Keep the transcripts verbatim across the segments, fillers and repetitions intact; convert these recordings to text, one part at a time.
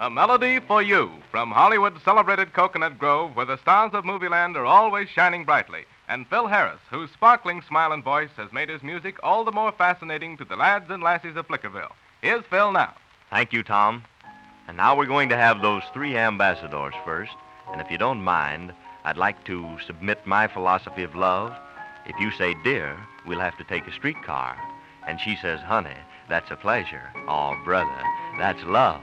A Melody for You from Hollywood's celebrated Coconut Grove, where the stars of Movieland are always shining brightly. And Phil Harris, whose sparkling smile and voice has made his music all the more fascinating to the lads and lassies of Flickerville. Here's Phil now. Thank you, Tom. And now we're going to have those three ambassadors first. And if you don't mind, I'd like to submit my philosophy of love. If you say, dear, we'll have to take a streetcar. And she says, honey, that's a pleasure. Oh, brother, that's love.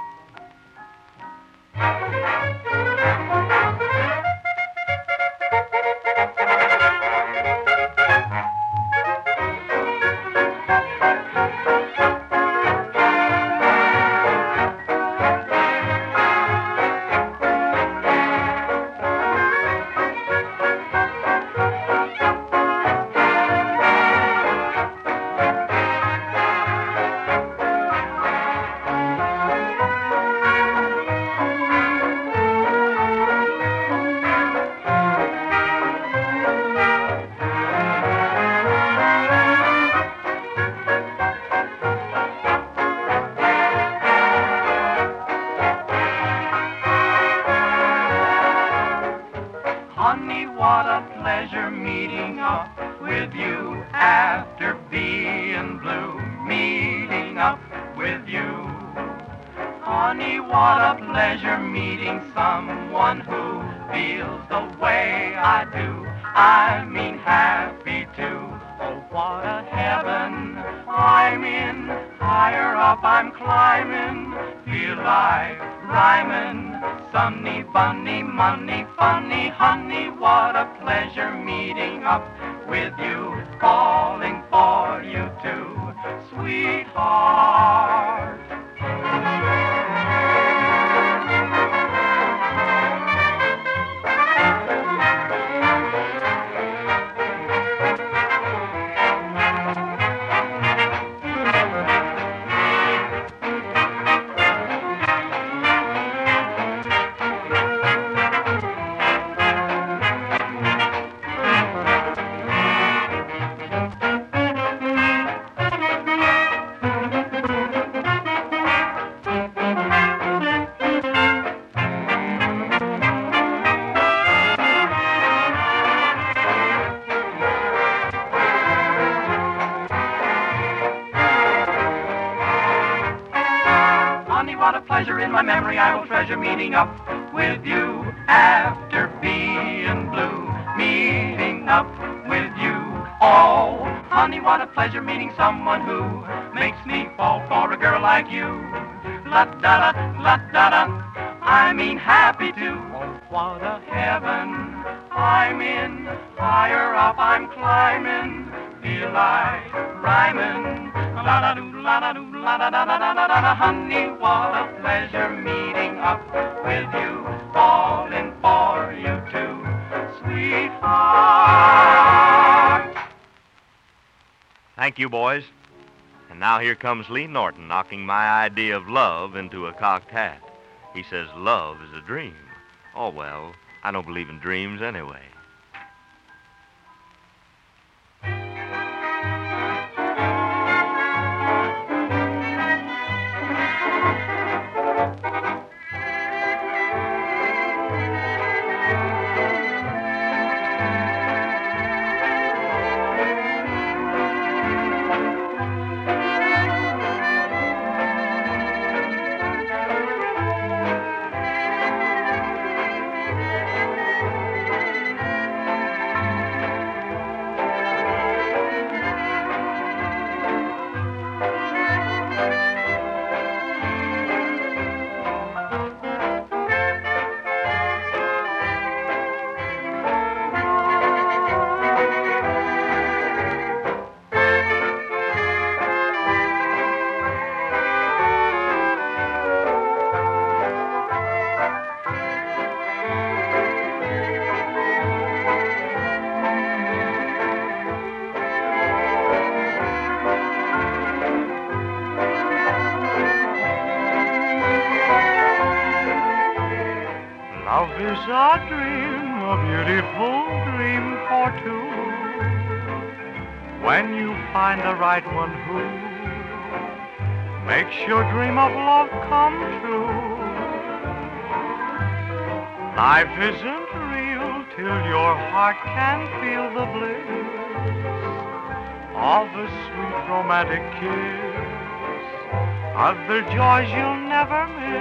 Honey, what a pleasure meeting up with you after being blue. Meeting up with you. Honey, what a pleasure meeting someone who feels the way I do. I mean happy too. Oh, what a heaven I'm in. Higher up I'm climbing. Feel like rhyming. Sunny, bunny, money, funny, honey, what a pleasure meeting up with you, falling for you too, sweetheart. What a pleasure in my memory I will treasure meeting up with you after being blue. Meeting up with you. Oh, honey, what a pleasure meeting someone who makes me fall for a girl like you. La-da-da, la-da-da, I mean happy too. Oh, what a heaven I'm in. Higher up I'm climbing. Feel like rhyming. La-da-doo, la-da-doo, la-da-da-da-da-da-da. Honey, what a pleasure meeting up with you, falling for you too, sweetheart. Thank you, boys. And now here comes Lee Norton knocking my idea of love into a cocked hat. He says love is a dream. Oh, well, I don't believe in dreams anyway. Love is a dream, a beautiful dream for two. When you find the right one who makes your dream of love come true. Life isn't real till your heart can feel the bliss of a sweet romantic kiss, other joys you'll never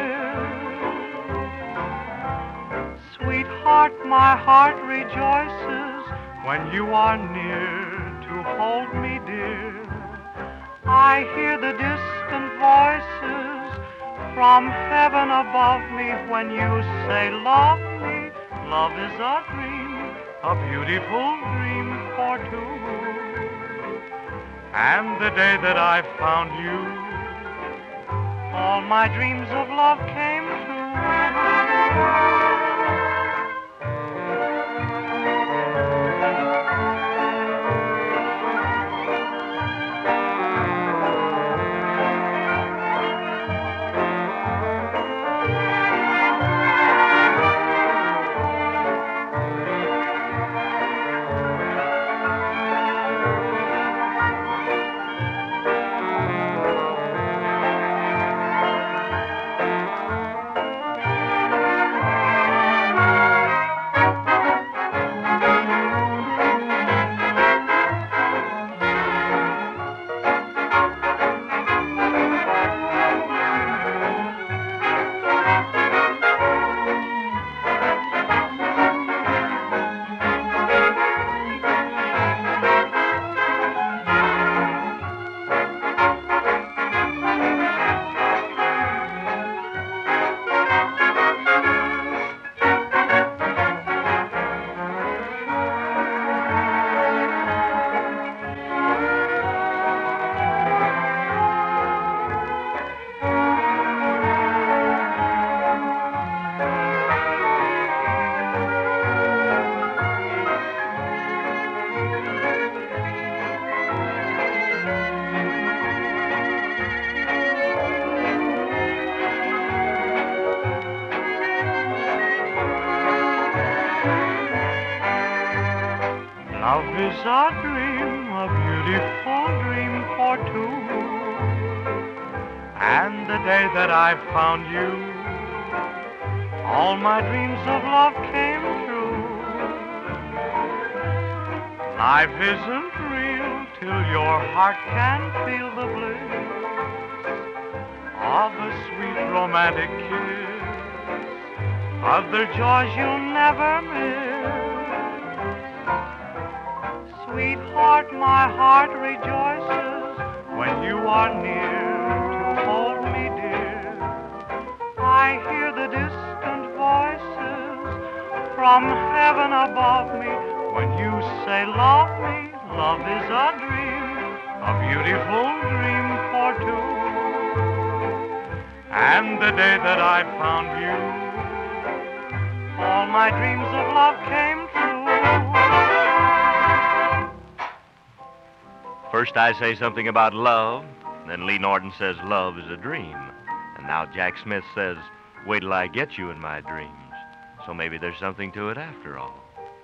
miss. Sweetheart, my heart rejoices when you are near to hold me dear. I hear the distant voices from heaven above me when you say, love me. Love is a dream, a beautiful dream for two. And the day that I found you, all my dreams of love came true. Love is a dream, a beautiful dream for two. And the day that I found you, all my dreams of love came true. Life isn't real till your heart can feel the bliss of a sweet romantic kiss, other joys you'll never miss. Sweetheart, my heart rejoices when you are near to hold me dear. I hear the distant voices from heaven above me when you say, love me. Love is a dream, a beautiful dream for two. And the day that I found you, all my dreams of love came true. First I say something about love, then Lee Norton says love is a dream. And now Jack Smith says, wait till I get you in my dreams. So maybe there's something to it after all.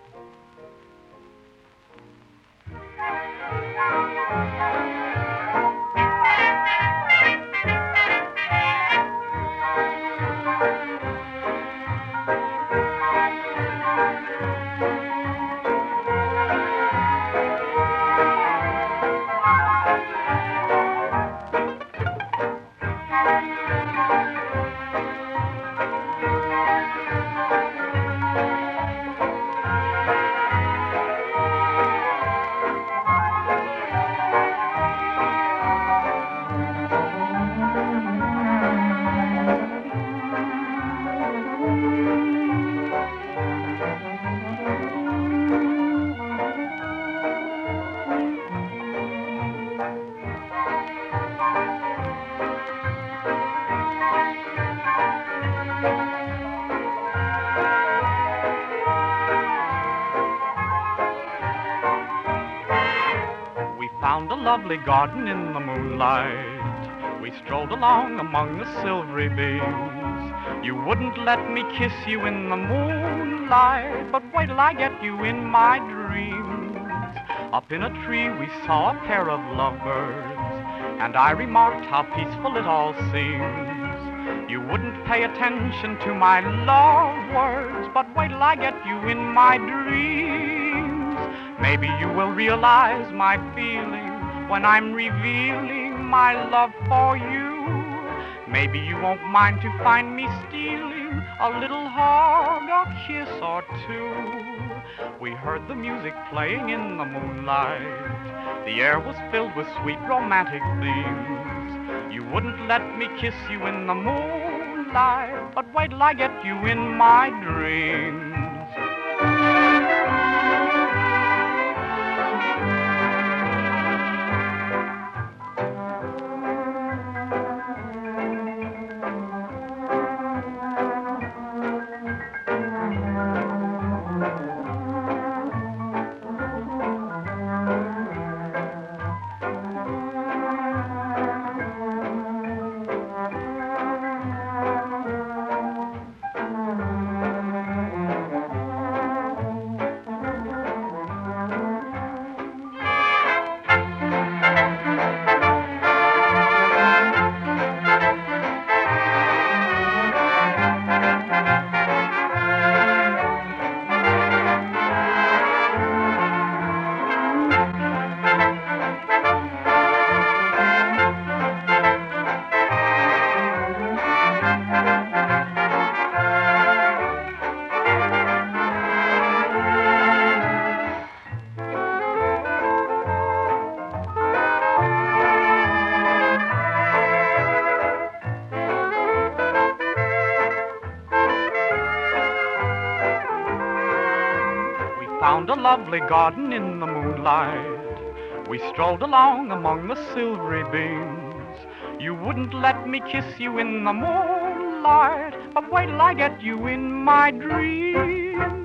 Found a lovely garden in the moonlight. We strolled along among the silvery beams. You wouldn't let me kiss you in the moonlight, but wait till I get you in my dreams. Up in a tree we saw a pair of lovebirds, and I remarked how peaceful it all seems. You wouldn't pay attention to my love words, but wait till I get you in my dreams. Maybe you will realize my feeling when I'm revealing my love for you. Maybe you won't mind to find me stealing a little hug, a kiss or two. We heard the music playing in the moonlight. The air was filled with sweet romantic themes. You wouldn't let me kiss you in the moonlight, but wait till I get you in my dreams. Found a lovely garden in the moonlight. We strolled along among the silvery beams. You wouldn't let me kiss you in the moonlight, but wait till I get you in my dreams.